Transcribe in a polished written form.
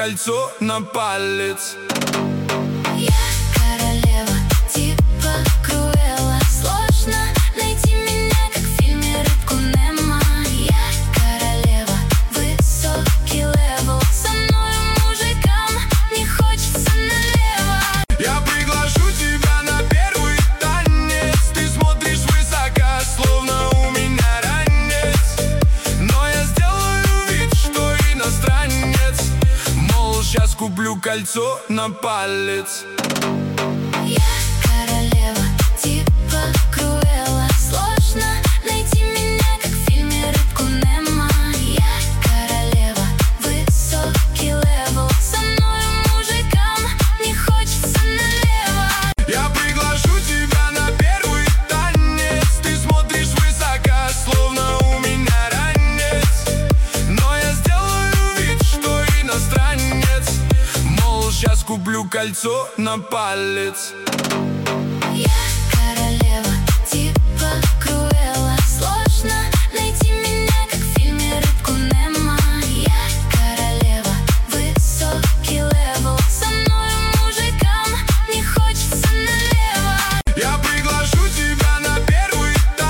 кольцо на палец. Я королева, типа Круэлла. Сложно найти меня, как в фильме «Рыбку Немо». Я королева, высокий левел. Со мной мужикам не хочется налево. Я приглашу тебя на первый танец. Ты смотришь высоко, словно у меня ранец. Но я сделаю вид, что иностранец. Мол, сейчас куплю кольцо на палец. Я королева, типа Круэлла. Сложно найти меня, как в фильме «Рыбку Немо». Я королева, высокий левел. Со мной мужикам не хочется налево. Я приглашу тебя на первый танец. Ты смотришь высоко, словно у меня ранец. Но я сделаю вид, что иностранец. Мол, сейчас куплю кольцо на палец.